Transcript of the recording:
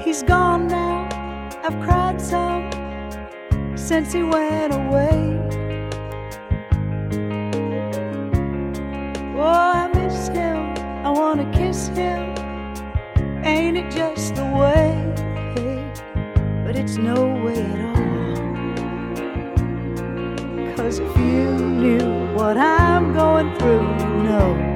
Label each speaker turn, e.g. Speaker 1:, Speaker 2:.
Speaker 1: He's gone now, I've cried some since he went away. Oh, I miss him, I wanna kiss him. Ain't it just the way? But it's no way at all. 'Cause if you knew what I'm going through, you know